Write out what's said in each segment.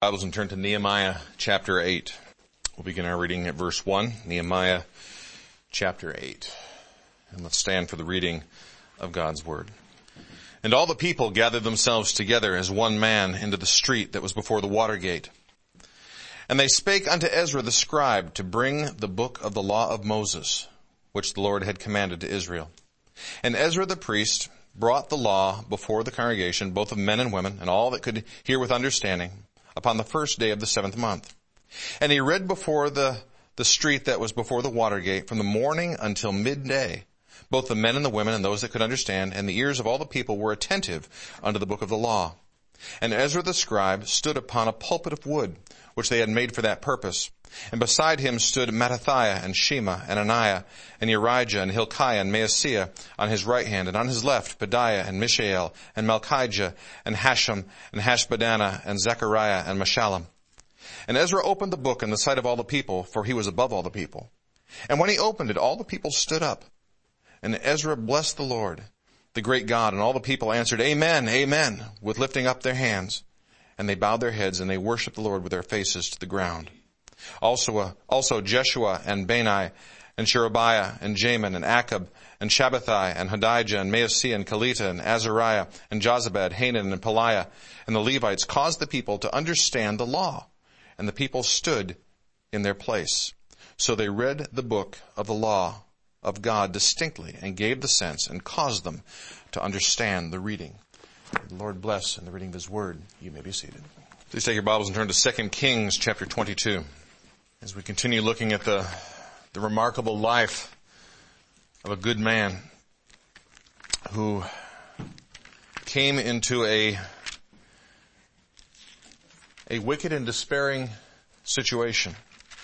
Bibles and turn to Nehemiah chapter 8. We'll begin our reading at verse 1, Nehemiah chapter 8. And let's stand for the reading of God's word. And all the people gathered themselves together as one man into the street that was before the water gate. And they spake unto Ezra the scribe to bring the book of the law of Moses, which the Lord had commanded to Israel. And Ezra the priest brought the law before the congregation, both of men and women, and all that could hear with understanding, upon the first day of the 7th month. And he read before the street that was before the water gate from the morning until midday, both the men and the women and those that could understand, and the ears of all the people were attentive unto the book of the law. And Ezra the scribe stood upon a pulpit of wood, which they had made for that purpose. And beside him stood Mattithiah and Shema and Ananiah and Urijah and Hilkiah and Maaseiah on his right hand, and on his left Pedaiah and Mishael and Malchijah and Hashum and Hashbaddanah and Zechariah and Meshullam. And Ezra opened the book in the sight of all the people, for he was above all the people. And when he opened it, all the people stood up. And Ezra blessed the Lord, the great God, and all the people answered, Amen, Amen, with lifting up their hands. And they bowed their heads, and they worshipped the Lord with their faces to the ground. Also Jeshua and Bani and Sherebiah and Jamin and Akab and Shabbathai and Hodijah and Maaseiah and Kelita and Azariah and Jozabad, Hanan and Peliah and the Levites caused the people to understand the law. And the people stood in their place. So they read the book of the law of God distinctly and gave the sense and caused them to understand the reading. The Lord bless in the reading of His word. You may be seated. Please take your Bibles and turn to 2 Kings chapter 22. As we continue looking at the remarkable life of a good man who came into a wicked and despairing situation.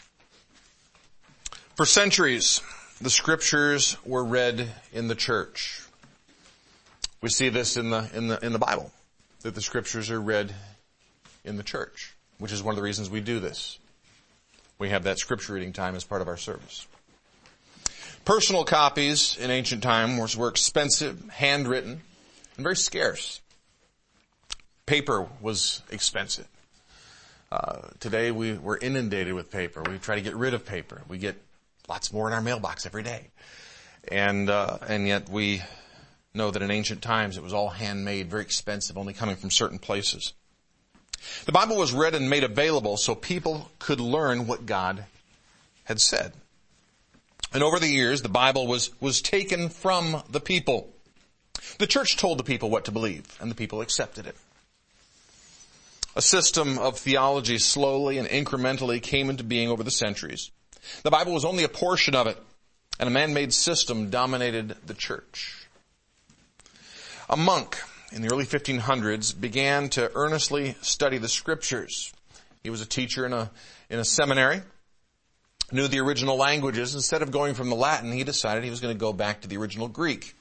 For centuries, the scriptures were read in the church. We see this in the Bible, that the scriptures are read in the church, which is one of the reasons we do this. We have that scripture reading time as part of our service. Personal copies in ancient times were expensive, handwritten, and very scarce. Paper was expensive. Today we're inundated with paper. We try to get rid of paper. We get lots more in our mailbox every day. And yet we know that in ancient times it was all handmade, very expensive, only coming from certain places. The Bible was read and made available so people could learn what God had said. And over the years, the Bible was taken from the people. The church told the people what to believe, and the people accepted it. A system of theology slowly and incrementally came into being over the centuries. The Bible was only a portion of it, and a man-made system dominated the church. A monk in the early 1500s began to earnestly study the scriptures. He was a teacher in a seminary, knew the original languages. Instead of going from the Latin, he decided he was going to go back to the original Greek.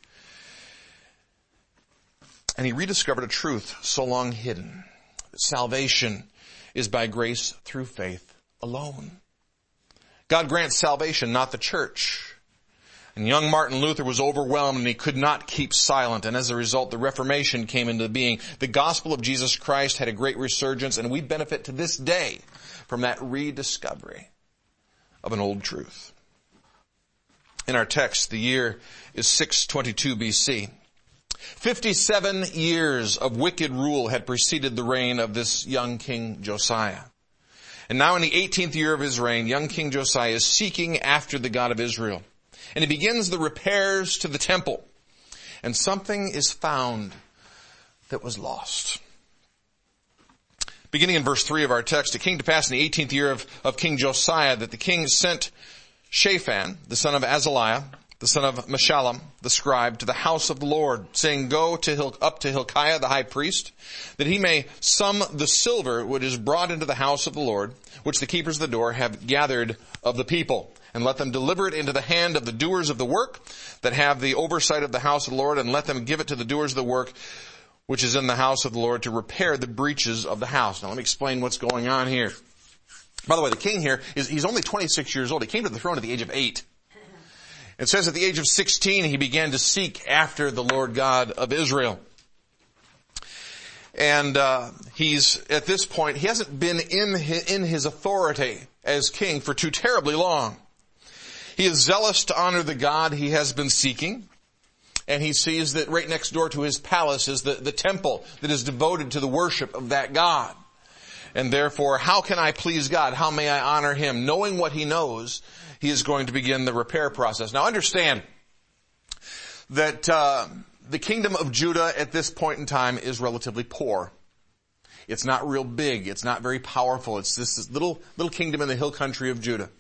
And he rediscovered a truth so long hidden. Salvation is by grace through faith alone. God grants salvation, not the church. And young Martin Luther was overwhelmed and he could not keep silent. And as a result, the Reformation came into being. The gospel of Jesus Christ had a great resurgence, and we benefit to this day from that rediscovery of an old truth. In our text, the year is 622 BC. 57 years of wicked rule had preceded the reign of this young King Josiah. And now in the 18th year of his reign, young King Josiah is seeking after the God of Israel. And he begins the repairs to the temple. And something is found that was lost. Beginning in verse 3 of our text, it came to pass in the 18th year of King Josiah that the king sent Shaphan, the son of Azaliah, the son of Meshullam, the scribe, to the house of the Lord, saying, Go up to Hilkiah the high priest, that he may sum the silver which is brought into the house of the Lord, which the keepers of the door have gathered of the people. And let them deliver it into the hand of the doers of the work that have the oversight of the house of the Lord, and let them give it to the doers of the work which is in the house of the Lord to repair the breaches of the house. Now let me explain what's going on here. By the way, the king here he's only 26 years old. He came to the throne at the age of 8. It says at the age of 16 he began to seek after the Lord God of Israel. And he's, at this point, he hasn't been in his authority as king for too terribly long. He is zealous to honor the God he has been seeking. And he sees that right next door to his palace is the temple that is devoted to the worship of that God. And therefore, how can I please God? How may I honor him? Knowing what he knows, he is going to begin the repair process. Now understand that the kingdom of Judah at this point in time is relatively poor. It's not real big. It's not very powerful. It's this little kingdom in the hill country of Judah.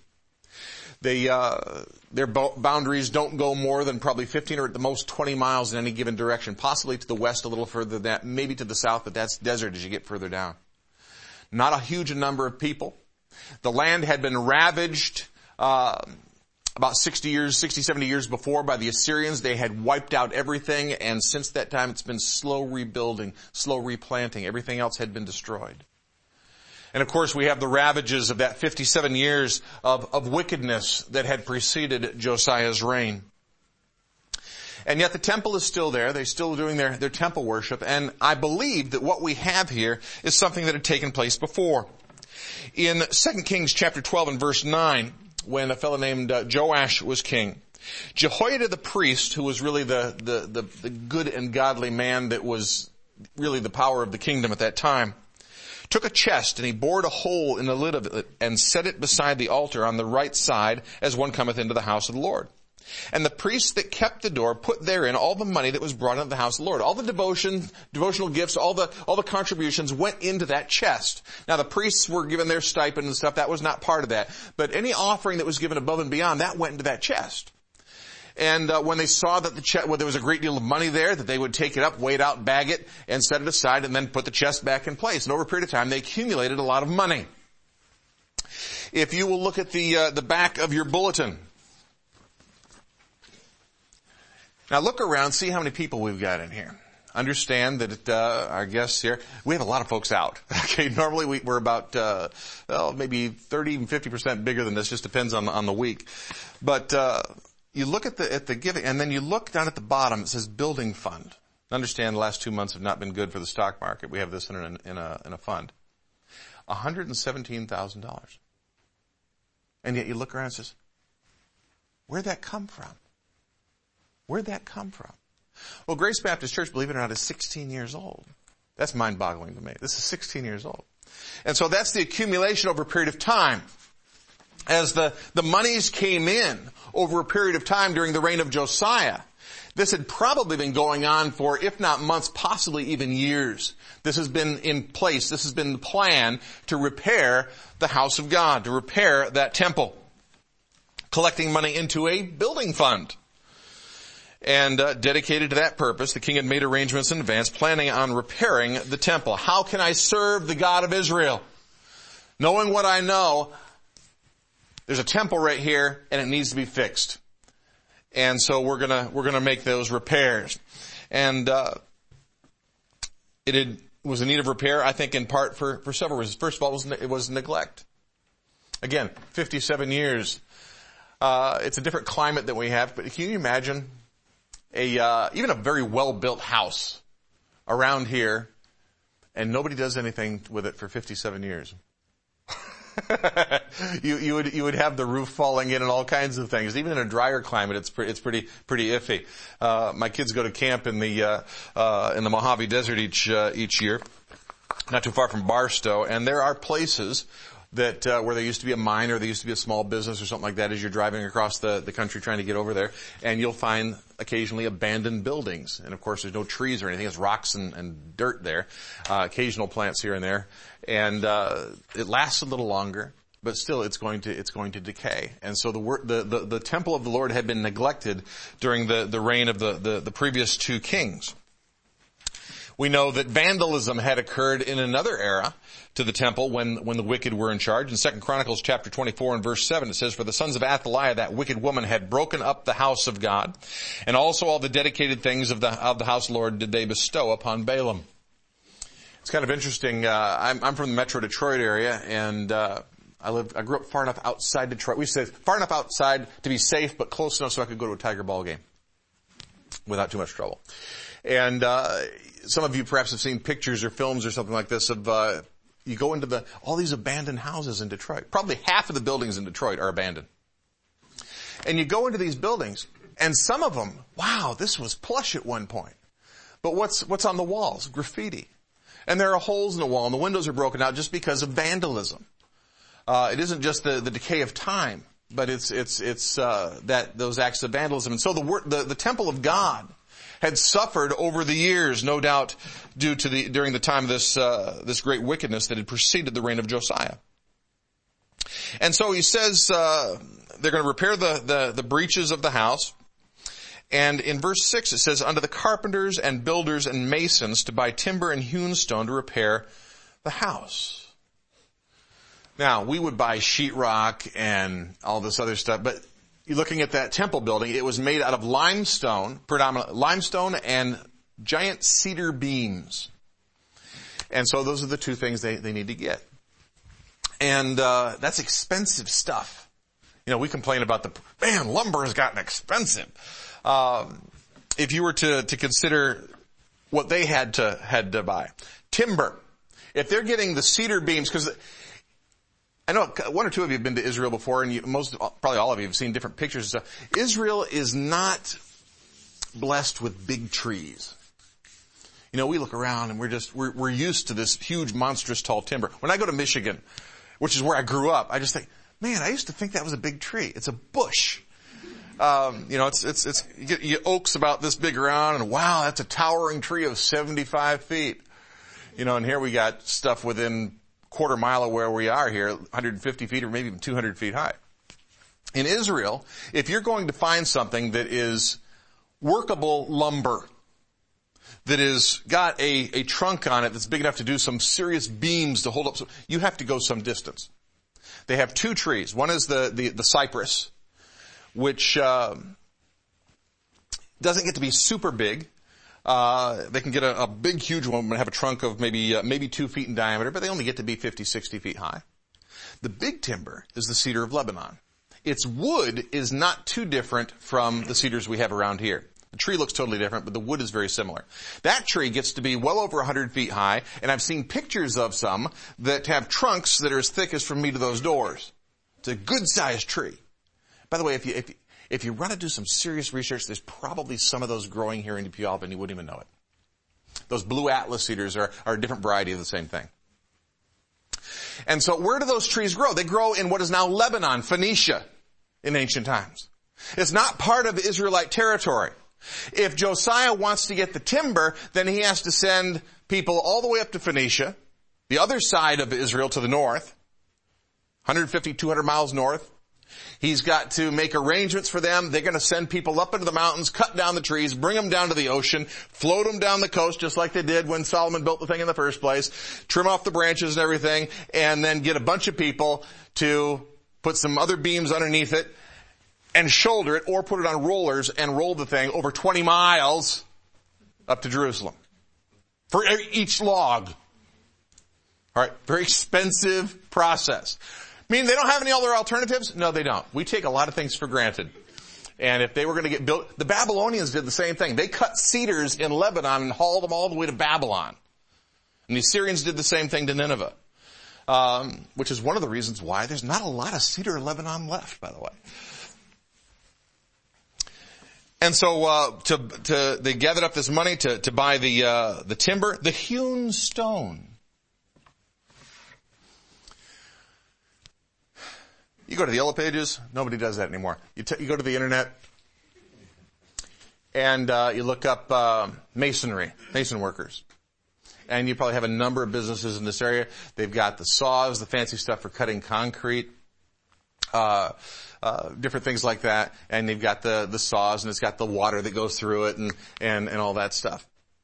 Their boundaries don't go more than probably 15 or at the most 20 miles in any given direction, possibly to the west a little further than that, maybe to the south, but that's desert as you get further down. Not a huge number of people. The land had been ravaged about 60, 70 years before by the Assyrians. They had wiped out everything, and since that time it's been slow rebuilding, slow replanting. Everything else had been destroyed. And of course we have the ravages of that 57 years of wickedness that had preceded Josiah's reign. And yet the temple is still there. They're still doing their temple worship. And I believe that what we have here is something that had taken place before. In 2 Kings chapter 12 and verse 9, when a fellow named Joash was king, Jehoiada the priest, who was really the good and godly man that was really the power of the kingdom at that time, took a chest, and he bored a hole in the lid of it, and set it beside the altar on the right side, as one cometh into the house of the Lord. And the priests that kept the door put therein all the money that was brought into the house of the Lord. All the devotional gifts, all the contributions went into that chest. Now the priests were given their stipend and stuff. That was not part of that. But any offering that was given above and beyond, that went into that chest. And when they saw that there was a great deal of money there, that they would take it up, weigh it out, bag it, and set it aside, and then put the chest back in place. And over a period of time, they accumulated a lot of money. If you will look at the back of your bulletin. Now look around, see how many people we've got in here. Understand that our guests here, we have a lot of folks out. Okay, normally we're about maybe 30 and 50% bigger than this. Just depends on the week. But you look at the giving, and then you look down at the bottom. It says building fund. Understand the last 2 months have not been good for the stock market. We have this in a fund. $117,000. And yet you look around and says, where'd that come from? Where'd that come from? Well, Grace Baptist Church, believe it or not, is 16 years old. That's mind-boggling to me. This is 16 years old. And so that's the accumulation over a period of time. As the monies came in over a period of time during the reign of Josiah, this had probably been going on for, if not months, possibly even years. This has been in place. This has been the plan to repair the house of God, to repair that temple, collecting money into a building fund. And dedicated to that purpose, the king had made arrangements in advance, planning on repairing the temple. How can I serve the God of Israel? Knowing what I know, there's a temple right here, and it needs to be fixed. And so we're gonna make those repairs. And it was in need of repair, I think, in part for several reasons. First of all, it was neglect. Again, 57 years. It's a different climate than we have, but can you imagine even a very well-built house around here, and nobody does anything with it for 57 years? You would have the roof falling in and all kinds of things. Even in a drier climate, it's pretty iffy. My kids go to camp in the Mojave Desert each year, not too far from Barstow, and there are places that where there used to be a mine or there used to be a small business or something like that as you're driving across the country trying to get over there, and you'll find occasionally abandoned buildings. And of course there's no trees or anything, it's rocks and dirt there, occasional plants here and there. And it lasts a little longer, but still it's going to decay. And so the temple of the Lord had been neglected during the reign of the previous two kings. We know that vandalism had occurred in another era to the temple when the wicked were in charge. In 2 Chronicles chapter 24 and verse 7, it says, "For the sons of Athaliah, that wicked woman, had broken up the house of God, and also all the dedicated things of the house of the Lord did they bestow upon Balaam." It's kind of interesting. I'm from the Metro Detroit area, and I grew up far enough outside Detroit. We say far enough outside to be safe, but close enough so I could go to a Tiger ball game without too much trouble. And some of you perhaps have seen pictures or films or something like this of, you go into all these abandoned houses in Detroit. Probably half of the buildings in Detroit are abandoned. And you go into these buildings, and some of them, wow, this was plush at one point. But what's on the walls? Graffiti. And there are holes in the wall, and the windows are broken out just because of vandalism. It isn't just the decay of time, but it's those acts of vandalism. And so the temple of God had suffered over the years, no doubt, during the time of this great wickedness that had preceded the reign of Josiah. And so he says they're going to repair the breaches of the house. And in verse 6 it says, unto the carpenters and builders and masons to buy timber and hewn stone to repair the house. Now, we would buy sheetrock and all this other stuff, but you're looking at that temple building, it was made out of limestone, predominantly limestone and giant cedar beams. And so those are the two things they need to get. And that's expensive stuff. You know, we complain about lumber has gotten expensive. If you were to consider what they had to buy. Timber. If they're getting the cedar beams, because I know one or two of you have been to Israel before, and probably all of you have seen different pictures and stuff. Israel is not blessed with big trees. You know, we look around and we're used to this huge, monstrous, tall timber. When I go to Michigan, which is where I grew up, I just think, man, I used to think that was a big tree. It's a bush. You get oaks about this big around, and wow, that's a towering tree of 75 feet. You know, and here we got stuff within quarter mile of where we are here, 150 feet or maybe even 200 feet high. In Israel, if you're going to find something that is workable lumber, that has got a trunk on it that's big enough to do some serious beams to hold up, you have to go some distance. They have two trees. One is the cypress, which doesn't get to be super big. They can get a big, huge one and have a trunk of maybe 2 feet in diameter, but they only get to be 50, 60 feet high. The big timber is the cedar of Lebanon. Its wood is not too different from the cedars we have around here. The tree looks totally different, but the wood is very similar. That tree gets to be well over 100 feet high, and I've seen pictures of some that have trunks that are as thick as from me to those doors. It's a good-sized tree. By the way, if you want to do some serious research, there's probably some of those growing here in Puyallup and you wouldn't even know it. Those blue atlas cedars are a different variety of the same thing. And so where do those trees grow? They grow in what is now Lebanon, Phoenicia, in ancient times. It's not part of Israelite territory. If Josiah wants to get the timber, then he has to send people all the way up to Phoenicia, the other side of Israel to the north, 150, 200 miles north. He's got to make arrangements for them. They're going to send people up into the mountains, cut down the trees, bring them down to the ocean, float them down the coast just like they did when Solomon built the thing in the first place, trim off the branches and everything, and then get a bunch of people to put some other beams underneath it and shoulder it or put it on rollers and roll the thing over 20 miles up to Jerusalem for each log. All right, very expensive process. Mean they don't have any other alternatives? No, they don't. We take a lot of things for granted. And if they were going to get built, the Babylonians did the same thing. They cut cedars in Lebanon and hauled them all the way to Babylon. And the Assyrians did the same thing to Nineveh. Which is one of the reasons why there's not a lot of cedar in Lebanon left, by the way. And so, they gathered up this money to buy the timber, the hewn stone. You go to the Yellow Pages, nobody does that anymore. You go to the internet, and you look up mason workers. And you probably have a number of businesses in this area. They've got the saws, the fancy stuff for cutting concrete, different things like that. And they've got the saws, and it's got the water that goes through it and all that stuff.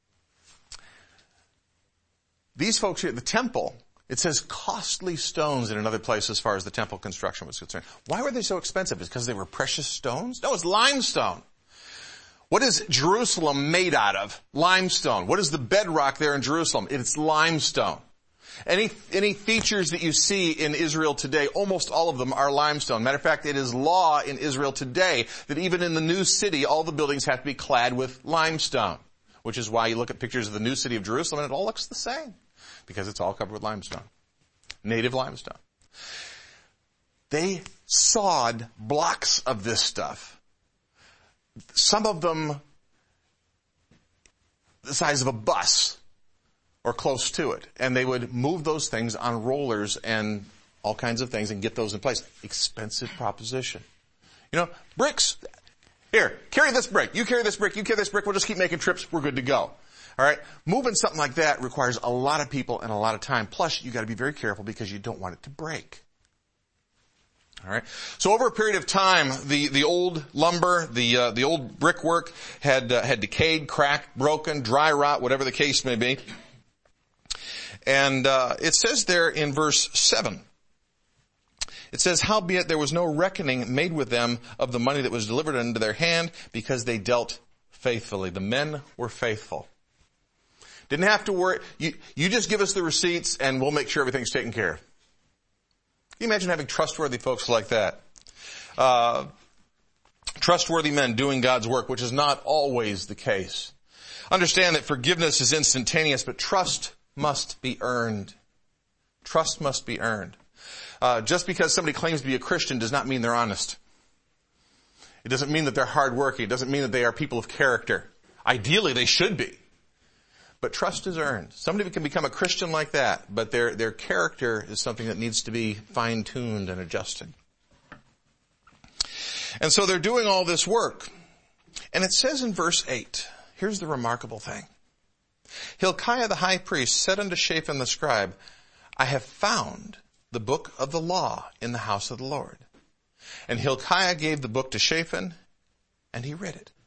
These folks here at the temple, it says costly stones in another place as far as the temple construction was concerned. Why were they so expensive? Is it because they were precious stones? No, it's limestone. What is Jerusalem made out of? Limestone. What is the bedrock there in Jerusalem? It's limestone. Any features that you see in Israel today, almost all of them are limestone. Matter of fact, it is law in Israel today that even in the new city, all the buildings have to be clad with limestone. which is why you look at pictures of the new city of Jerusalem and it all looks the same, because it's all covered with limestone, native limestone. They sawed blocks of this stuff, some of them the size of a bus or close to it, and they would move those things on rollers and all kinds of things and get those in place. Expensive proposition. You know, bricks. Here, carry this brick. You carry this brick. You carry this brick. We'll just keep making trips. We're good to go. All right. Moving something like that requires a lot of people and a lot of time. Plus, you got to be very careful because you don't want it to break. All right. So over a period of time, the old lumber, the old brickwork had decayed, cracked, broken, dry rot, whatever the case may be. And it says there in verse 7. It says, howbeit there was no reckoning made with them of the money that was delivered into their hand, because they dealt faithfully. The men were faithful. Didn't have to worry. You just give us the receipts and we'll make sure everything's taken care of. Can you imagine having trustworthy folks like that? Trustworthy men doing God's work, which is not always the case. Understand that forgiveness is instantaneous, but trust must be earned. Trust must be earned. Just because somebody claims to be a Christian does not mean they're honest. It doesn't mean that they're hardworking. It doesn't mean that they are people of character. Ideally, they should be. But trust is earned. Somebody can become a Christian like that, but their character is something that needs to be fine-tuned and adjusted. And so they're doing all this work. And it says in verse 8, here's the remarkable thing. Hilkiah the high priest said unto Shaphan the scribe, I have found the book of the law in the house of the Lord. And Hilkiah gave the book to Shaphan, and he read it.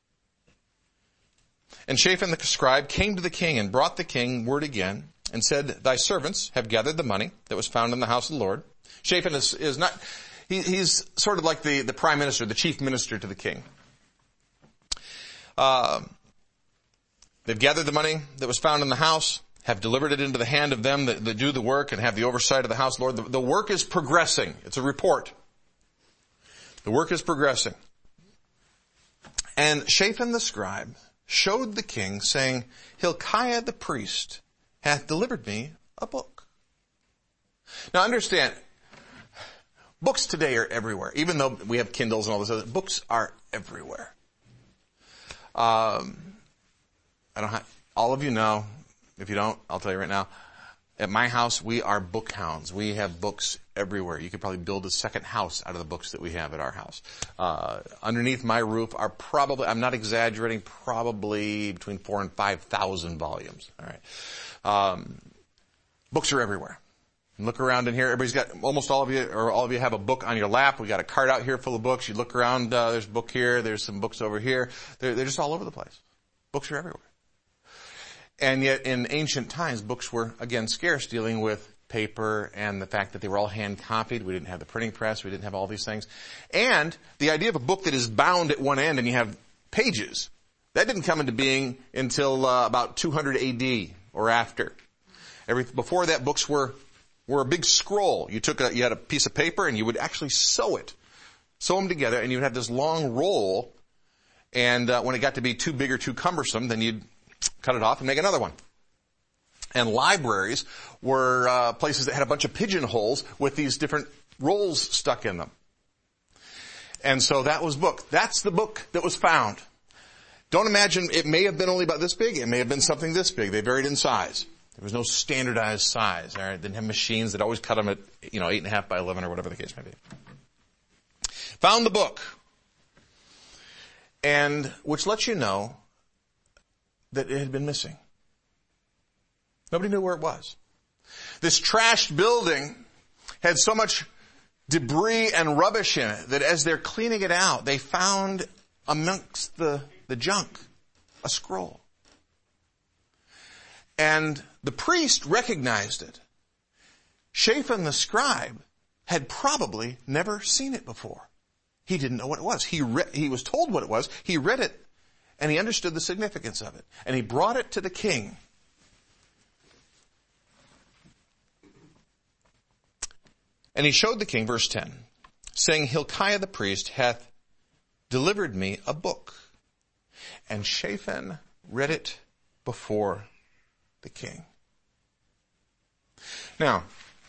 And Shaphan the scribe came to the king and brought the king word again and said, thy servants have gathered the money that was found in the house of the Lord. Shaphan is not, he's sort of like the prime minister, the chief minister to the king. They've gathered the money that was found in the house, have delivered it into the hand of them that do the work and have the oversight of the house of the Lord. The work is progressing. It's a report. The work is progressing. And Shaphan the scribe showed the king, saying, Hilkiah the priest hath delivered me a book. Now understand, books today are everywhere. Even though we have Kindles and all this other, books are everywhere. I don't have, all of you know. If you don't, I'll tell you right now. At my house, we are book hounds. We have books everywhere. You could probably build a second house out of the books that we have at our house. Underneath my roof are probably, I'm not exaggerating, probably between 4,000 and 5,000 volumes. All right. Books are everywhere. And look around in here. Everybody's got, almost all of you, or all of you have a book on your lap. We got a cart out here full of books. You look around, there's a book here. There's some books over here. They're just all over the place. Books are everywhere. And yet in ancient times, books were, again, scarce, dealing with paper and the fact that they were all hand-copied. We didn't have the printing press. We didn't have all these things. And the idea of a book that is bound at one end and you have pages, that didn't come into being until about 200 AD or after. Before that, books were a big scroll. You had a piece of paper and you would actually sew them together, and you would have this long roll. And when it got to be too big or too cumbersome, then you'd cut it off and make another one. And libraries were places that had a bunch of pigeonholes with these different rolls stuck in them. And so that was book. That's the book that was found. Don't imagine, it may have been only about this big. It may have been something this big. They varied in size. There was no standardized size. All right? Didn't have machines that always cut them at 8.5 by 11 or whatever the case may be. Found the book. And which lets you know that it had been missing. Nobody knew where it was. This trashed building had so much debris and rubbish in it that as they're cleaning it out, they found amongst the junk a scroll. And the priest recognized it. Shaphan the scribe had probably never seen it before. He didn't know what it was. He was told what it was. He read it. And he understood the significance of it. And he brought it to the king. And he showed the king, verse 10, saying, Hilkiah the priest hath delivered me a book. And Shaphan read it before the king. Now,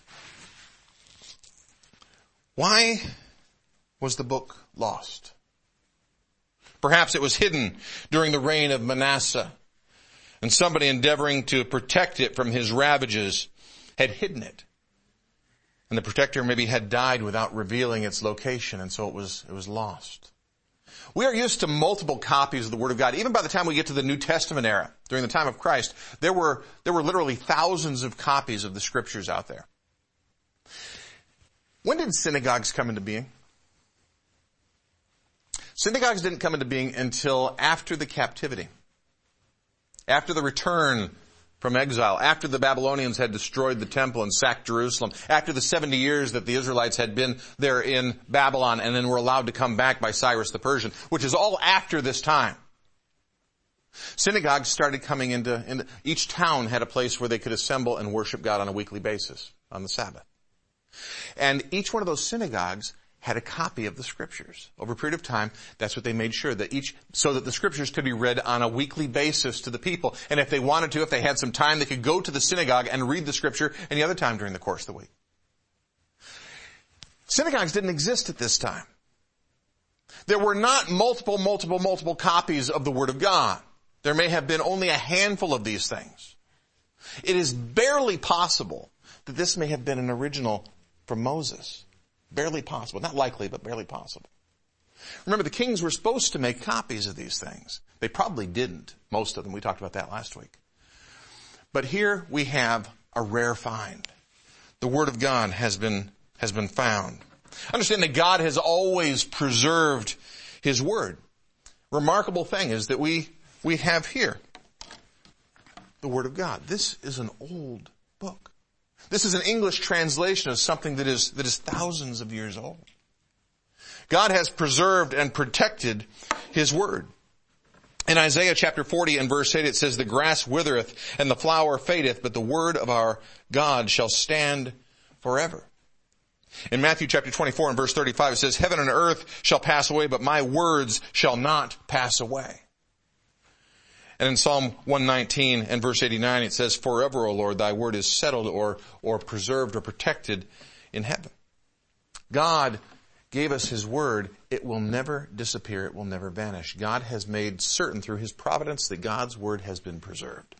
why was the book lost? Perhaps it was hidden during the reign of Manasseh, and somebody endeavoring to protect it from his ravages had hidden it. And the protector maybe had died without revealing its location, and so it was lost. We are used to multiple copies of the Word of God. Even by the time we get to the New Testament era, during the time of Christ, there were literally thousands of copies of the Scriptures out there. When did synagogues come into being? Synagogues didn't come into being until after the captivity, after the return from exile, after the Babylonians had destroyed the temple and sacked Jerusalem, after the 70 years that the Israelites had been there in Babylon and then were allowed to come back by Cyrus the Persian, which is all after this time. Synagogues started coming into each town had a place where they could assemble and worship God on a weekly basis on the Sabbath. And each one of those synagogues had a copy of the Scriptures. Over a period of time, that's what they made sure that so that the Scriptures could be read on a weekly basis to the people. And if they wanted to, if they had some time, they could go to the synagogue and read the Scripture any other time during the course of the week. Synagogues didn't exist at this time. There were not multiple copies of the Word of God. There may have been only a handful of these things. It is barely possible that this may have been an original from Moses. Barely possible. Not likely, but barely possible. Remember, the kings were supposed to make copies of these things. They probably didn't. Most of them. We talked about that last week. But here we have a rare find. The Word of God has been found. Understand that God has always preserved His Word. Remarkable thing is that we have here the Word of God. This is an old book. This is an English translation of something that is thousands of years old. God has preserved and protected His Word. In Isaiah chapter 40 and verse 8 it says, "The grass withereth and the flower fadeth, but the word of our God shall stand forever." In Matthew chapter 24 and verse 35 it says, "Heaven and earth shall pass away, but my words shall not pass away." And in Psalm 119 and verse 89, it says, "Forever, O Lord, thy word is settled," or preserved or protected in heaven. God gave us His word. It will never disappear. It will never vanish. God has made certain through His providence that God's word has been preserved.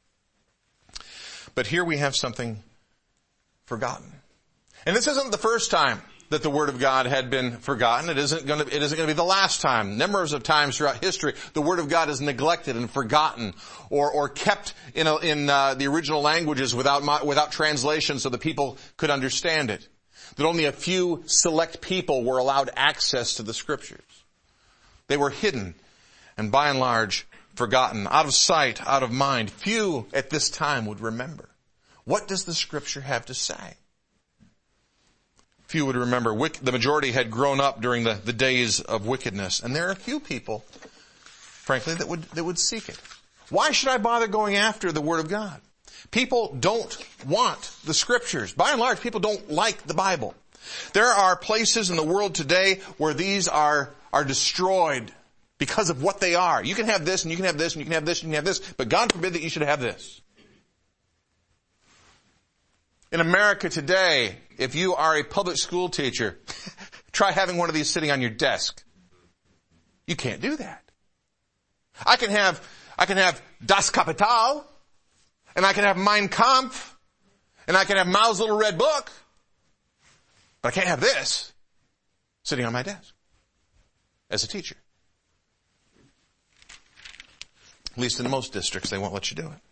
But here we have something forgotten. And this isn't the first time that the Word of God had been forgotten. It isn't going to be the last time. Numbers of times throughout history, the Word of God is neglected and forgotten, or kept in the original languages without translation, so the people could understand it. That only a few select people were allowed access to the Scriptures. They were hidden, and by and large forgotten, out of sight, out of mind. Few at this time would remember. What does the Scripture have to say? Few would remember. The majority had grown up during the days of wickedness. And there are a few people, frankly, that would seek it. Why should I bother going after the Word of God? People don't want the Scriptures. By and large, people don't like the Bible. There are places in the world today where these are destroyed because of what they are. You can have this, and you can have this, and you can have this, and you can have this, but God forbid that you should have this. In America today, if you are a public school teacher, try having one of these sitting on your desk. You can't do that. I can have Das Kapital, and I can have Mein Kampf, and I can have Mao's Little Red Book, but I can't have this sitting on my desk as a teacher. At least in most districts, they won't let you do it.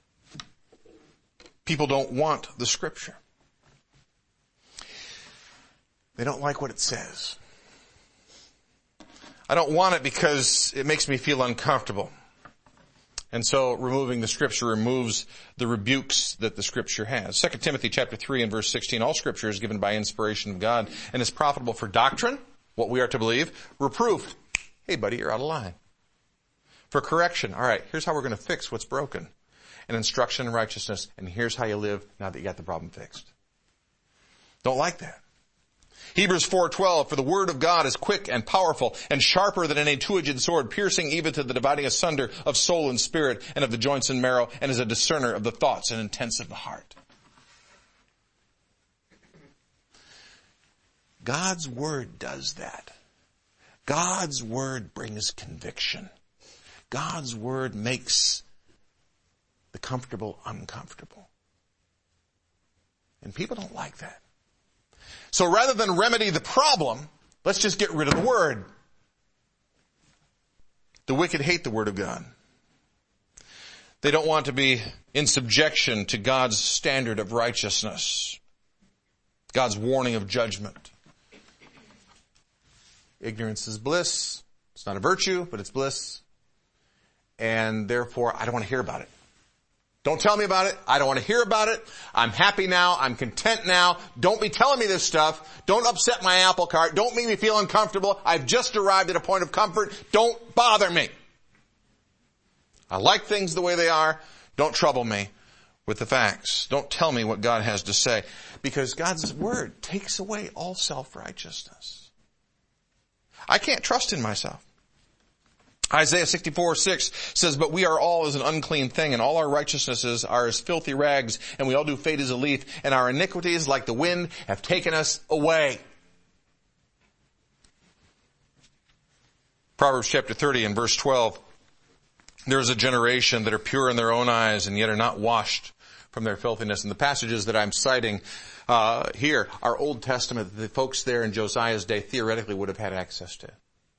People don't want the Scripture. They don't like what it says. I don't want it because it makes me feel uncomfortable. And so removing the Scripture removes the rebukes that the Scripture has. 2 Timothy chapter 3 and verse 16, "All Scripture is given by inspiration of God and is profitable for doctrine," what we are to believe, "reproof." Hey buddy, you're out of line. "For correction." All right, here's how we're going to fix what's broken. "And instruction in righteousness," and here's how you live now that you got the problem fixed. Don't like that. Hebrews 4:12, for the word of God is quick and powerful and sharper than any two-edged sword, piercing even to the dividing asunder of soul and spirit and of the joints and marrow, and is a discerner of the thoughts and intents of the heart. God's word does that. God's word brings conviction. God's word makes the comfortable uncomfortable. And people don't like that. So rather than remedy the problem, let's just get rid of the word. The wicked hate the word of God. They don't want to be in subjection to God's standard of righteousness, God's warning of judgment. Ignorance is bliss. It's not a virtue, but it's bliss. And therefore, I don't want to hear about it. Don't tell me about it. I don't want to hear about it. I'm happy now. I'm content now. Don't be telling me this stuff. Don't upset my apple cart. Don't make me feel uncomfortable. I've just arrived at a point of comfort. Don't bother me. I like things the way they are. Don't trouble me with the facts. Don't tell me what God has to say. Because God's word takes away all self-righteousness. I can't trust in myself. Isaiah 64:6 says, but we are all as an unclean thing, and all our righteousnesses are as filthy rags, and we all do fade as a leaf, and our iniquities, like the wind, have taken us away. Proverbs chapter 30 and verse 12. There is a generation that are pure in their own eyes, and yet are not washed from their filthiness. And the passages that I'm citing here are Old Testament that the folks there in Josiah's day theoretically would have had access to.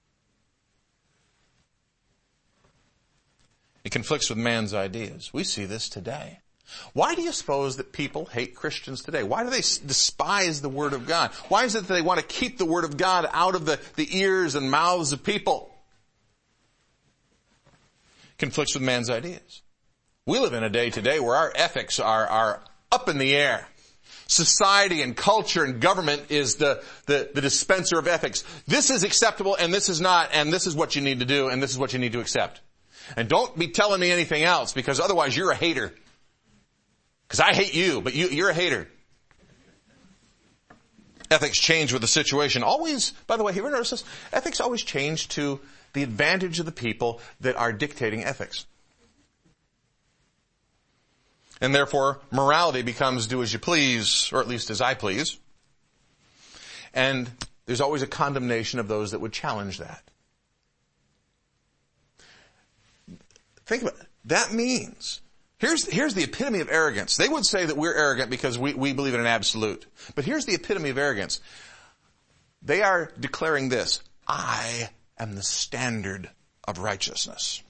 It conflicts with man's ideas. We see this today. Why do you suppose that people hate Christians today? Why do they despise the Word of God? Why is it that they want to keep the Word of God out of the ears and mouths of people? Conflicts with man's ideas. We live in a day today where our ethics are up in the air. Society and culture and government is the dispenser of ethics. This is acceptable and this is not, and this is what you need to do and this is what you need to accept. And don't be telling me anything else, because otherwise you're a hater. Because I hate you, but you're a hater. Ethics change with the situation. Always, by the way, have you ever noticed this? Ethics always change to the advantage of the people that are dictating ethics. And therefore, morality becomes do as you please, or at least as I please. And there's always a condemnation of those that would challenge that. Think about it. That means, here's the epitome of arrogance. They would say that we're arrogant because we believe in an absolute. But here's the epitome of arrogance. They are declaring this: I am the standard of righteousness.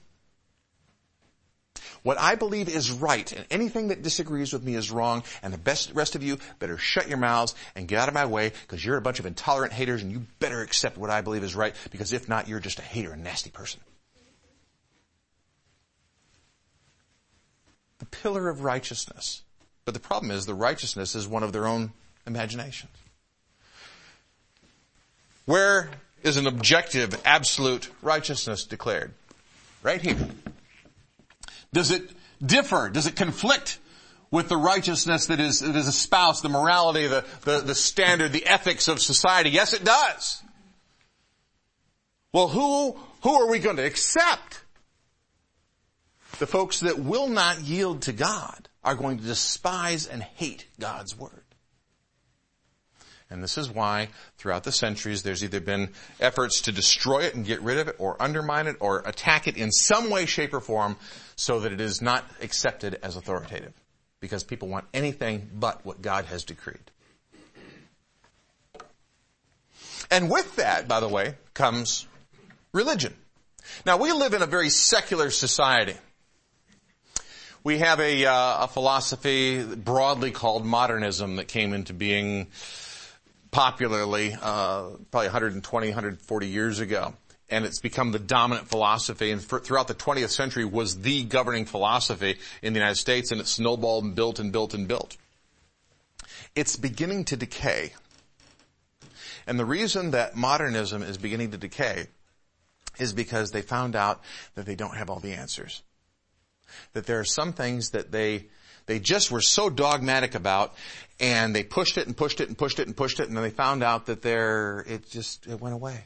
What I believe is right, and anything that disagrees with me is wrong, and the rest of you better shut your mouths and get out of my way, because you're a bunch of intolerant haters, and you better accept what I believe is right, because if not, you're just a hater, a nasty person. The pillar of righteousness. But the problem is the righteousness is one of their own imaginations. Where is an objective, absolute righteousness declared? Right here. Does it differ? Does it conflict with the righteousness that is espoused, the morality, the standard, the ethics of society? Yes, it does. Well, who are we going to accept? The folks that will not yield to God are going to despise and hate God's word. And this is why throughout the centuries there's either been efforts to destroy it and get rid of it, or undermine it, or attack it in some way, shape, or form so that it is not accepted as authoritative. Because people want anything but what God has decreed. And with that, by the way, comes religion. Now, we live in a very secular society. We have a philosophy broadly called modernism that came into being popularly probably 120, 140 years ago. And it's become the dominant philosophy, and throughout the 20th century was the governing philosophy in the United States, and it snowballed and built and built and built. It's beginning to decay. And the reason that modernism is beginning to decay is because they found out that they don't have all the answers. That there are some things that they they just were so dogmatic about, and they pushed it and pushed it and pushed it and pushed it, and then they found out that it went away.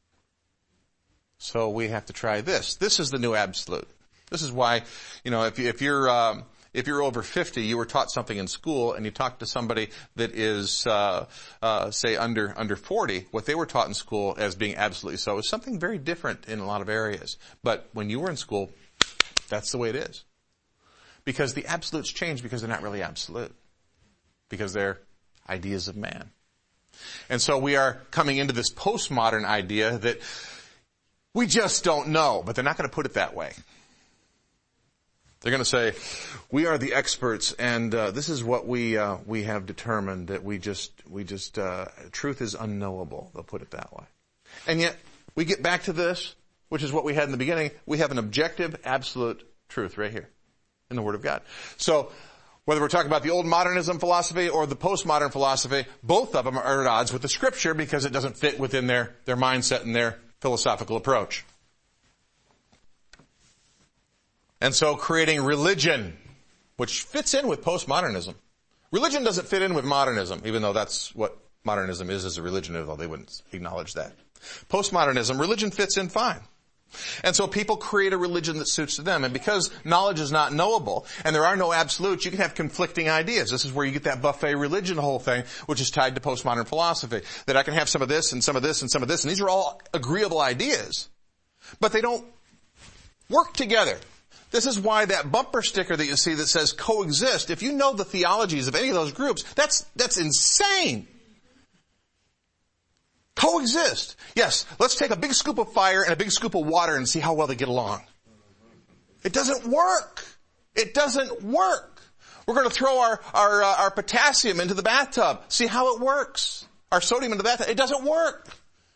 So we have to try this. This is the new absolute. This is why, if you're over 50, you were taught something in school, and you talk to somebody that is, say under 40, what they were taught in school as being absolutely so is something very different in a lot of areas. But when you were in school, that's the way it is. Because the absolutes change because they're not really absolute. Because they're ideas of man. And so we are coming into this postmodern idea that we just don't know, but they're not going to put it that way. They're going to say, we are the experts, and this is what we have determined, that we just truth is unknowable. They'll put it that way. And yet, we get back to this, which is what we had in the beginning. We have an objective, absolute truth right here in the Word of God. So, whether we're talking about the old modernism philosophy or the postmodern philosophy, both of them are at odds with the Scripture because it doesn't fit within their mindset and their philosophical approach. And so creating religion, which fits in with postmodernism. Religion doesn't fit in with modernism, even though that's what modernism is as a religion, although they wouldn't acknowledge that. Postmodernism, religion fits in fine. And so people create a religion that suits them. And because knowledge is not knowable, and there are no absolutes, you can have conflicting ideas. This is where you get that buffet religion whole thing, which is tied to postmodern philosophy. That I can have some of this and some of this and some of this, and these are all agreeable ideas. But they don't work together. This is why that bumper sticker that you see that says coexist, if you know the theologies of any of those groups, that's insane. Coexist. Yes, let's take a big scoop of fire and a big scoop of water and see how well they get along. It doesn't work. It doesn't work. We're going to throw our potassium into the bathtub, see how it works. Our sodium into the bathtub. It doesn't work.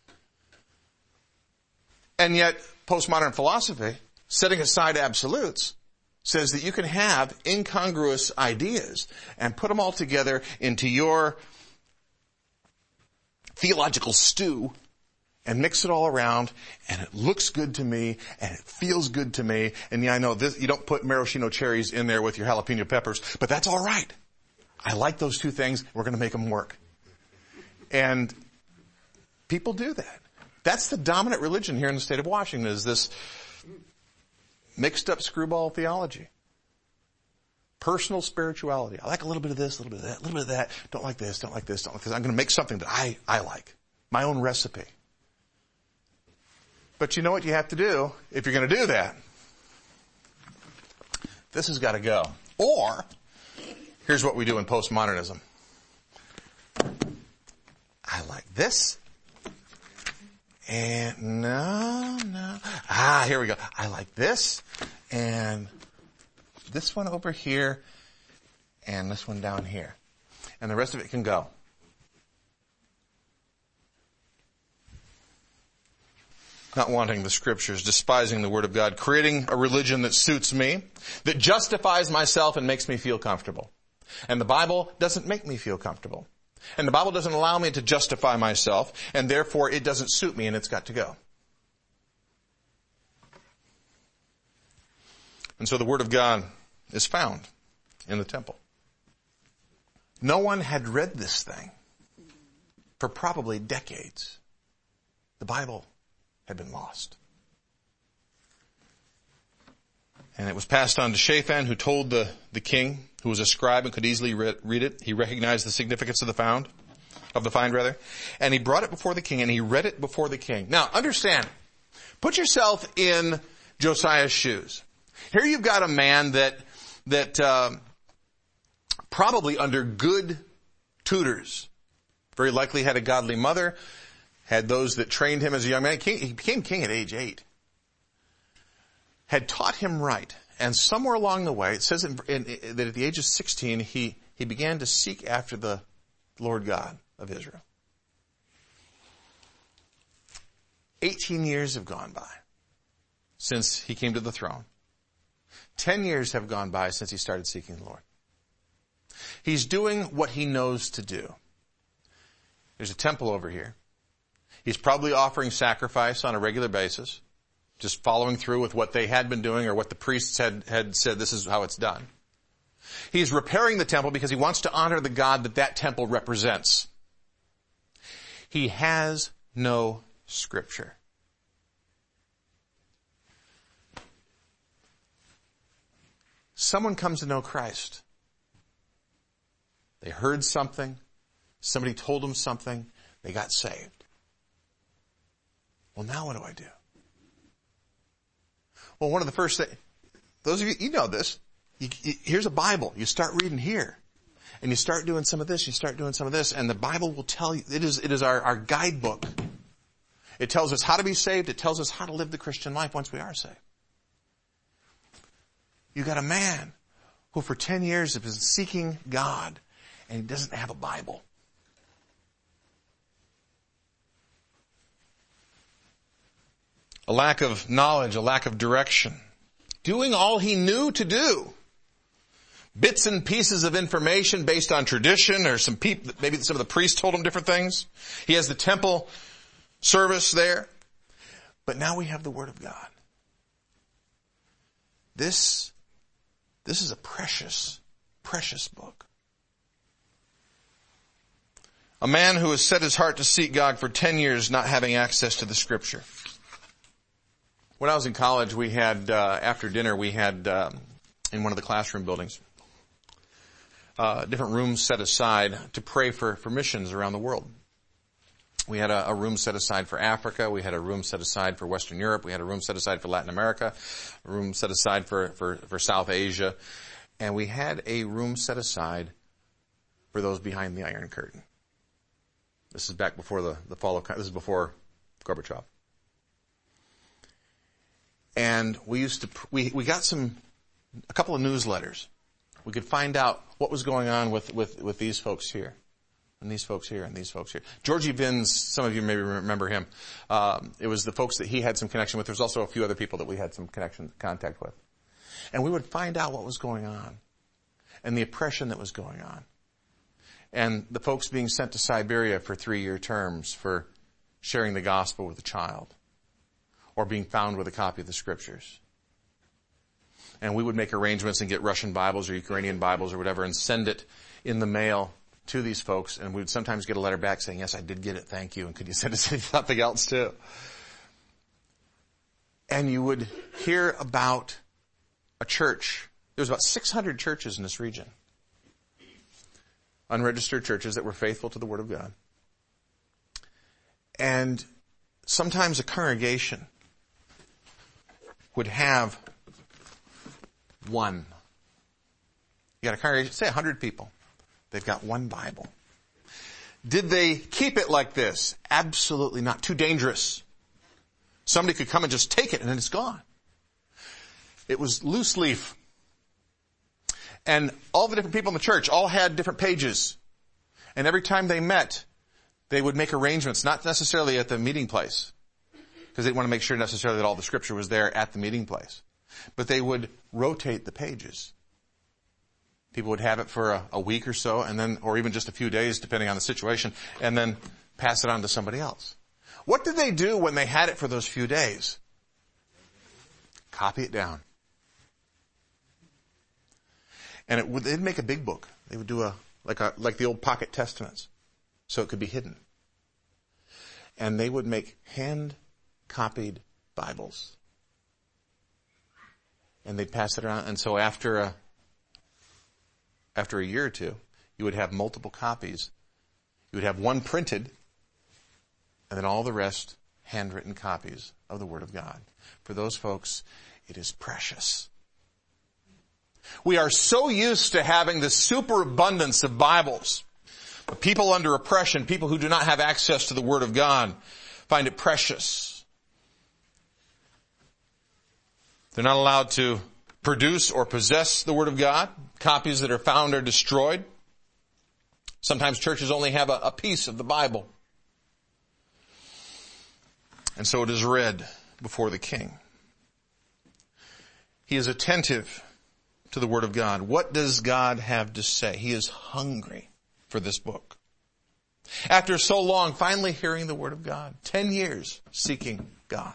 And yet, postmodern philosophy, setting aside absolutes, says that you can have incongruous ideas and put them all together into your theological stew and mix it all around, and it looks good to me, and it feels good to me. And yeah, I know this, you don't put maraschino cherries in there with your jalapeno peppers, but that's all right. I like those two things. We're going to make them work. And people do that. That's the dominant religion here in the state of Washington, is this mixed up screwball theology. Personal spirituality. I like a little bit of this, a little bit of that, a little bit of that. Don't like this, don't like this, don't like this. I'm going to make something that I like. My own recipe. But you know what you have to do if you're going to do that? This has got to go. Or, here's what we do in postmodernism. I like this. And no. Here we go. I like this. And this one over here. And this one down here. And the rest of it can go. Not wanting the Scriptures, despising the Word of God, creating a religion that suits me, that justifies myself and makes me feel comfortable. And the Bible doesn't make me feel comfortable. And the Bible doesn't allow me to justify myself, and therefore it doesn't suit me, and it's got to go. And so the Word of God is found in the temple. No one had read this thing for probably decades. The Bible had been lost. And it was passed on to Shaphan, who told the king, who was a scribe and could easily read it. He recognized the significance of the find. And he brought it before the king, and he read it before the king. Now, understand, put yourself in Josiah's shoes. Here you've got a man that probably under good tutors, very likely had a godly mother, had those that trained him as a young man. He became king at age 8. Had taught him right. And somewhere along the way, it says that at the age of 16, he began to seek after the Lord God of Israel. 18 years have gone by since he came to the throne. 10 years have gone by since he started seeking the Lord. He's doing what he knows to do. There's a temple over here. He's probably offering sacrifice on a regular basis, just following through with what they had been doing or what the priests had said this is how it's done. He's repairing the temple because he wants to honor the God that that temple represents. He has no scripture. Someone comes to know Christ. They heard something. Somebody told them something. They got saved. Well, now what do I do? Well, one of the first things, those of you, you know this. Here's a Bible. You start reading here. And you start doing some of this, you start doing some of this, and the Bible will tell you, it is our guidebook. It tells us how to be saved. It tells us how to live the Christian life once we are saved. You got a man who for 10 years has been seeking God, and he doesn't have a Bible. A lack of knowledge, a lack of direction. Doing all he knew to do. Bits and pieces of information based on tradition, or some people, maybe some of the priests told him different things. He has the temple service there. But now we have the Word of God. This is a precious, precious book. A man who has set his heart to seek God for 10 years not having access to the Scripture. When I was in college, we had, after dinner, we had, in one of the classroom buildings, different rooms set aside to pray for missions around the world. We had a room set aside for Africa. We had a room set aside for Western Europe. We had a room set aside for Latin America. A room set aside for South Asia. And we had a room set aside for those behind the Iron Curtain. This is back before the fall of, this is before Gorbachev. And we got a couple of newsletters. We could find out what was going on with these folks here. And these folks here, and these folks here. Georgie Vins, some of you maybe remember him. It was the folks that he had some connection with. There's also a few other people that we had some contact with. And we would find out what was going on. And the oppression that was going on. And the folks being sent to Siberia for 3-year terms for sharing the gospel with a child. Or being found with a copy of the Scriptures. And we would make arrangements and get Russian Bibles or Ukrainian Bibles or whatever and send it in the mail to these folks, and we would sometimes get a letter back saying, yes, I did get it, thank you, and could you send us something else too? And you would hear about a church. There was about 600 churches in this region. Unregistered churches that were faithful to the Word of God. And sometimes a congregation would have one. You got a congregation, say 100 people. They've got one Bible. Did they keep it like this? Absolutely not. Too dangerous. Somebody could come and just take it and then it's gone. It was loose leaf. And all the different people in the church all had different pages. And every time they met, they would make arrangements, not necessarily at the meeting place, because they didn't want to make sure necessarily that all the Scripture was there at the meeting place. But they would rotate the pages. People would have it for a week or so, and then, or even just a few days, depending on the situation, and then pass it on to somebody else. What did they do when they had it for those few days? Copy it down. And they'd make a big book. They would do like the old pocket testaments, so it could be hidden. And they would make hand-copied Bibles. And they'd pass it around, and so after a year or two, you would have multiple copies. You would have one printed, and then all the rest handwritten copies of the Word of God. For those folks, it is precious. We are so used to having this superabundance of Bibles. But people under oppression, people who do not have access to the Word of God, find it precious. They're not allowed to produce or possess the Word of God. Copies that are found are destroyed. Sometimes churches only have a piece of the Bible. And so it is read before the king. He is attentive to the Word of God. What does God have to say? He is hungry for this book. After so long, finally hearing the Word of God. 10 years seeking God.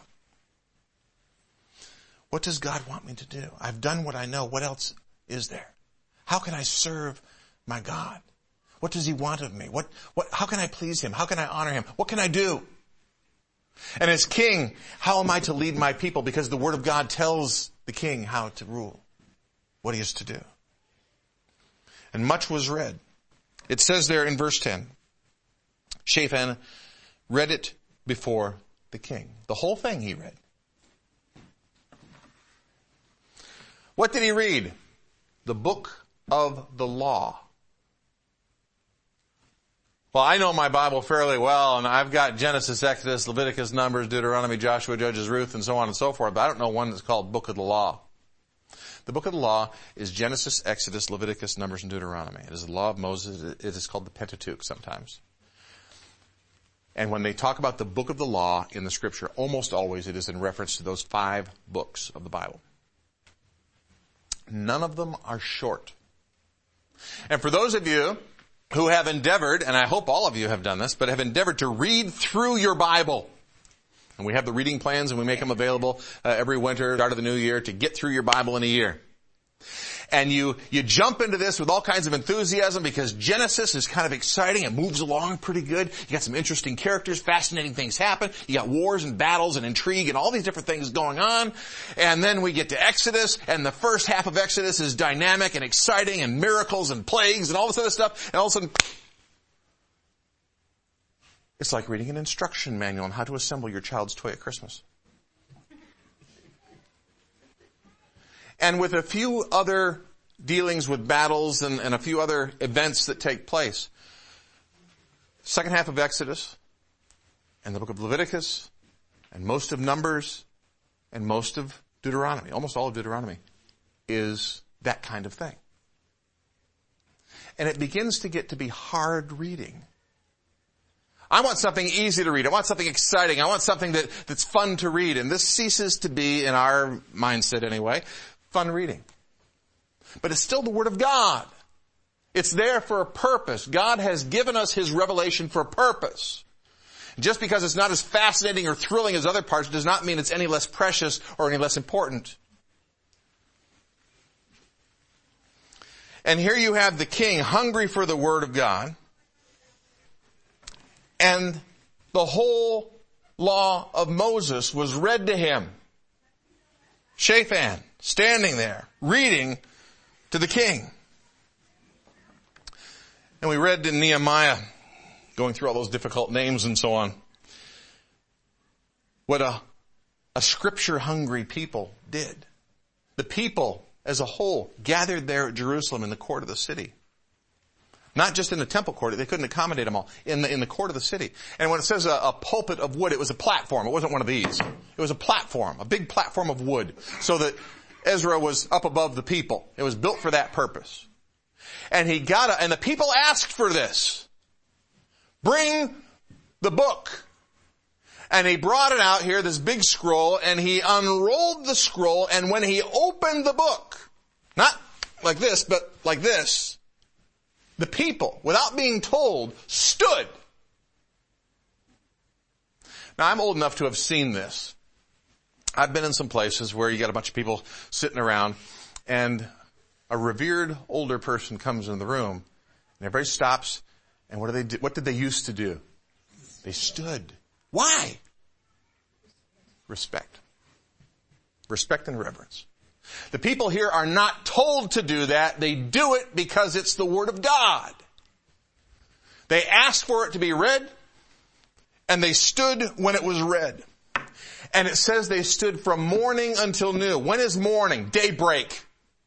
What does God want me to do? I've done what I know. What else is there? How can I serve my God? What does he want of me? How can I please him? How can I honor him? What can I do? And as king, how am I to lead my people? Because the word of God tells the king how to rule, what he is to do. And much was read. It says there in verse 10, Shaphan read it before the king. The whole thing he read. What did he read? The book of the law. Well, I know my Bible fairly well, and I've got Genesis, Exodus, Leviticus, Numbers, Deuteronomy, Joshua, Judges, Ruth, and so on and so forth, but I don't know one that's called Book of the Law. The Book of the Law is Genesis, Exodus, Leviticus, Numbers, and Deuteronomy. It is the law of Moses. It is called the Pentateuch sometimes. And when they talk about the Book of the Law in the Scripture, almost always it is in reference to those 5 books of the Bible. None of them are short. And for those of you who have endeavored, and I hope all of you have done this, but have endeavored to read through your Bible. And we have the reading plans and we make them available every winter, start of the new year, to get through your Bible in a year. And you jump into this with all kinds of enthusiasm because Genesis is kind of exciting. It moves along pretty good. You got some interesting characters, fascinating things happen. You got wars and battles and intrigue and all these different things going on. And then we get to Exodus, and the first half of Exodus is dynamic and exciting and miracles and plagues and all this other stuff. And all of a sudden, it's like reading an instruction manual on how to assemble your child's toy at Christmas. And with a few other dealings with battles and a few other events that take place. Second half of Exodus and the book of Leviticus and most of Numbers and most of Deuteronomy, almost all of Deuteronomy, is that kind of thing. And it begins to get to be hard reading. I want something easy to read. I want something exciting. I want something that's fun to read. And this ceases to be, in our mindset anyway, fun reading. But it's still the Word of God. It's there for a purpose. God has given us His revelation for a purpose. Just because it's not as fascinating or thrilling as other parts does not mean it's any less precious or any less important. And here you have the king hungry for the Word of God. And the whole law of Moses was read to him. Shaphan, standing there, reading to the king. And we read in Nehemiah, going through all those difficult names and so on, what a scripture-hungry people did. The people as a whole gathered there at Jerusalem in the court of the city. Not just in the temple court. They couldn't accommodate them all. In the court of the city. And when it says a pulpit of wood, it was a platform. It wasn't one of these. It was a platform, a big platform of wood, so that Ezra was up above the people. It was built for that purpose. And and the people asked for this. Bring the book. And he brought it out here, this big scroll, and he unrolled the scroll, and when he opened the book, not like this, but like this, the people, without being told, stood. Now, I'm old enough to have seen this. I've been in some places where you got a bunch of people sitting around, and a revered older person comes in the room, and everybody stops, and what do they do? What did they used to do? They stood. Why? Respect. Respect and reverence. The people here are not told to do that. They do it because it's the Word of God. They asked for it to be read, and they stood when it was read. And it says they stood from morning until noon. When is morning? Daybreak.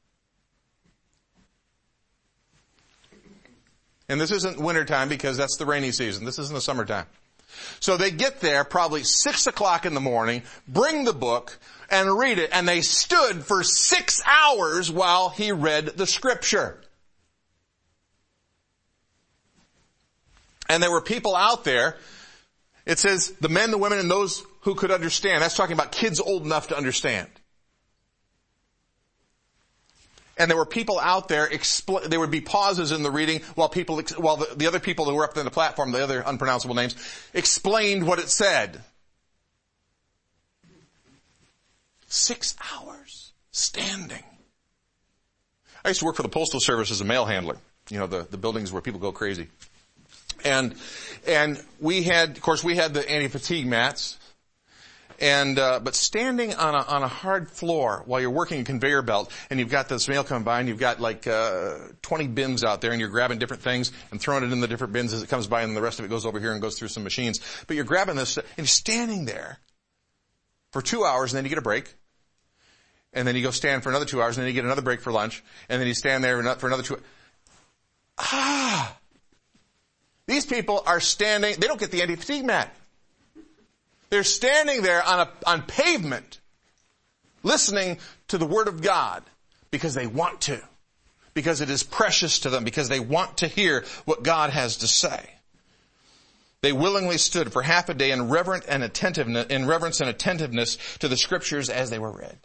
And this isn't wintertime because that's the rainy season. This isn't the summertime. So they get there probably 6 o'clock in the morning, bring the book, and read it. And they stood for 6 hours while he read the scripture. And there were people out there. It says the men, the women, and those who could understand. That's talking about kids old enough to understand. And there were people out there, there would be pauses in the reading while the other people who were up on the platform, the other unpronounceable names, explained what it said. 6 hours standing. I used to work for the Postal Service as a mail handler. You know, the buildings where people go crazy. And we had the anti-fatigue mats. But standing on a hard floor while you're working a conveyor belt and you've got this mail coming by and you've got like 20 bins out there and you're grabbing different things and throwing it in the different bins as it comes by, and the rest of it goes over here and goes through some machines. But you're grabbing this and you're standing there for 2 hours, and then you get a break. And then you go stand for another 2 hours, and then you get another break for lunch, and then you stand there for another 2 hours. These people are standing, they don't get the anti-fatigue mat. They're standing there on pavement, listening to the Word of God because they want to, because it is precious to them, because they want to hear what God has to say. They willingly stood for half a day in reverence and attentiveness to the Scriptures as they were read.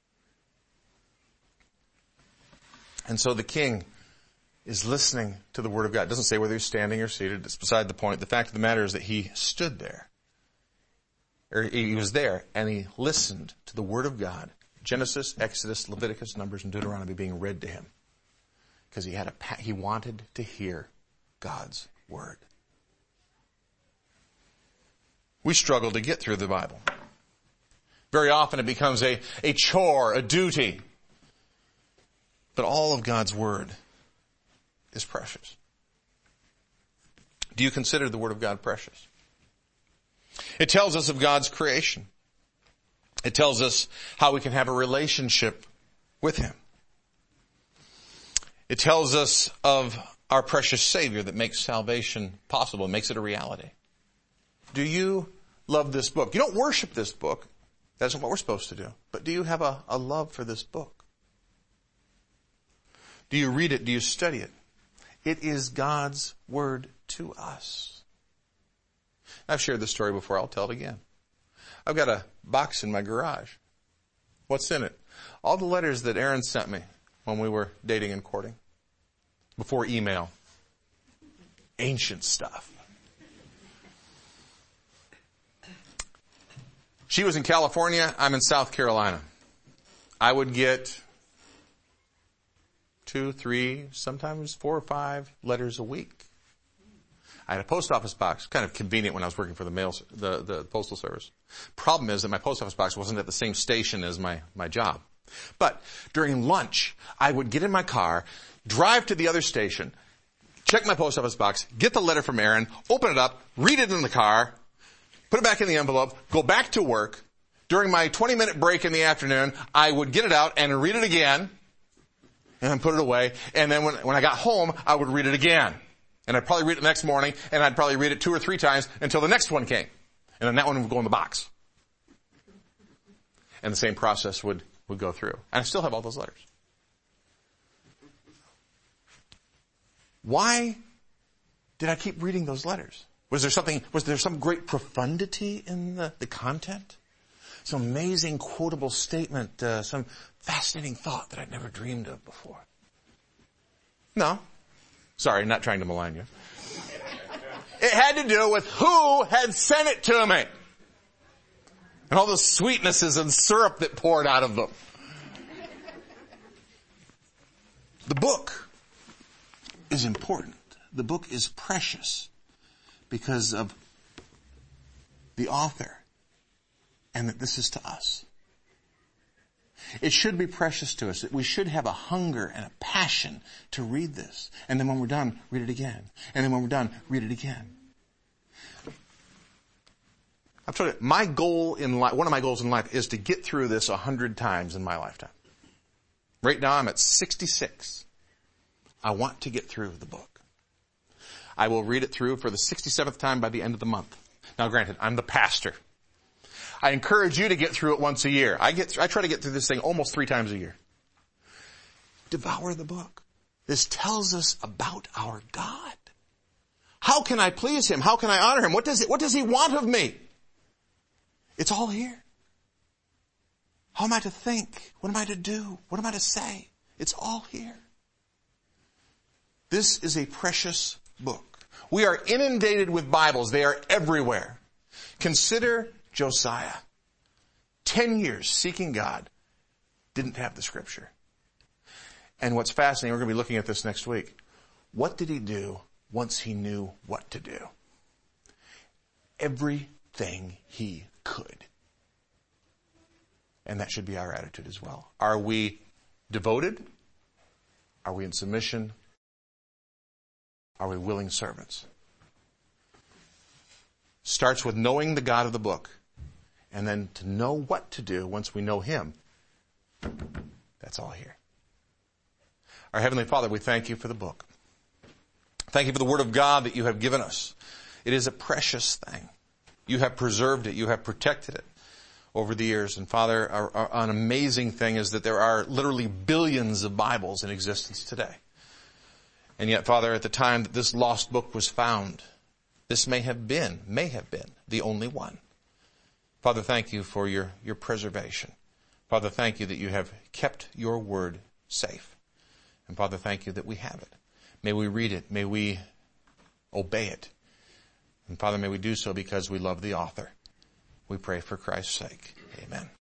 And so the king is listening to the Word of God. It doesn't say whether he's standing or seated. It's beside the point. The fact of the matter is that he stood there. Or he was there, and he listened to the Word of God. Genesis, Exodus, Leviticus, Numbers, and Deuteronomy being read to him. Because he wanted to hear God's Word. We struggle to get through the Bible. Very often it becomes a chore, a duty. But all of God's Word is precious. Do you consider the Word of God precious? It tells us of God's creation. It tells us how we can have a relationship with Him. It tells us of our precious Savior that makes salvation possible and makes it a reality. Do you love this book? You don't worship this book. That's not what we're supposed to do. But do you have a love for this book? Do you read it? Do you study it? It is God's Word to us. I've shared this story before. I'll tell it again. I've got a box in my garage. What's in it? All the letters that Aaron sent me when we were dating and courting. Before email. Ancient stuff. She was in California. I'm in South Carolina. I would get 2, 3, sometimes 4 or 5 letters a week. I had a post office box, kind of convenient when I was working for the Postal Service. Problem is that my post office box wasn't at the same station as my job. But during lunch, I would get in my car, drive to the other station, check my post office box, get the letter from Aaron, open it up, read it in the car, put it back in the envelope, go back to work. During my 20-minute break in the afternoon, I would get it out and read it again, and then put it away. And then when I got home, I would read it again. And I'd probably read it the next morning, and I'd probably read it 2 or 3 times until the next one came. And then that one would go in the box. And the same process would go through. And I still have all those letters. Why did I keep reading those letters? Was there some great profundity in the content? Some amazing quotable statement, some fascinating thought that I'd never dreamed of before? No. Sorry, not trying to malign you. It had to do with who had sent it to me. And all the sweetnesses and syrup that poured out of them. The book is important. The book is precious because of the author and that this is to us. It should be precious to us. We should have a hunger and a passion to read this. And then when we're done, read it again. And then when we're done, read it again. I've told you, my goal in life, one of my goals in life is to get through this 100 times in my lifetime. Right now I'm at 66. I want to get through the book. I will read it through for the 67th time by the end of the month. Now granted, I'm the pastor. I encourage you to get through it once a year. I try to get through this thing almost 3 times a year. Devour the book. This tells us about our God. How can I please Him? How can I honor Him? What does He want of me? It's all here. How am I to think? What am I to do? What am I to say? It's all here. This is a precious book. We are inundated with Bibles. They are everywhere. Consider Josiah. 10 years seeking God, didn't have the Scripture. And what's fascinating, we're going to be looking at this next week. What did he do once he knew what to do? Everything he could. And that should be our attitude as well. Are we devoted? Are we in submission? Are we willing servants? Starts with knowing the God of the book. And then to know what to do once we know him. That's all here. Our Heavenly Father, we thank you for the book. Thank you for the Word of God that you have given us. It is a precious thing. You have preserved it. You have protected it over the years. And Father, an amazing thing is that there are literally billions of Bibles in existence today. And yet, Father, at the time that this lost book was found, this may have been the only one. Father, thank you for your preservation. Father, thank you that you have kept your word safe. And Father, thank you that we have it. May we read it. May we obey it. And Father, may we do so because we love the author. We pray for Christ's sake. Amen.